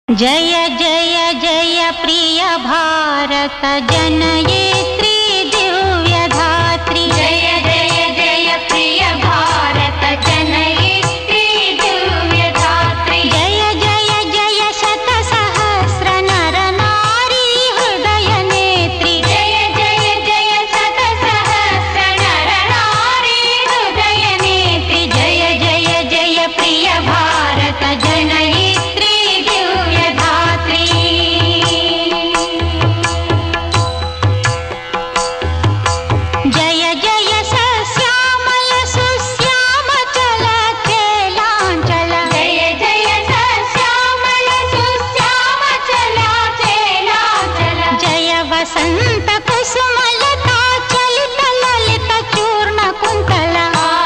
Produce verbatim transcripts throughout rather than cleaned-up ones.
जय जय जय प्रिय भारत जनयित्री दिव्य धात्री। जय जय जय प्रिय भारत जनयित्री दिव्य धात्री। जय जय जय शत सहस्र नर नारी हृदय नेत्री। जय जय जय शत सहस्र नर नारी हृदय नेत्री। जय जय जय प्रिय भारत जनयित्री दिव्य धात्री। जय जय सस्यामल सुश्यामचल चेलांचल। जय जय सस्यामल सुश्यामचल चेलांचल। जय वसंत कुसुमलता चलित ललित चूर्ण कुंतला।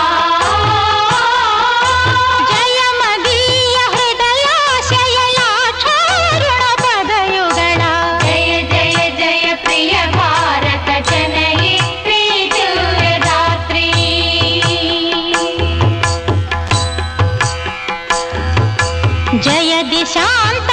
जय मदीय हृदयाशयलाक्षारुण पदयुगला। जय जय जय प्रिय भारत जनयित्री दिव्य धात्री। जय दिशांत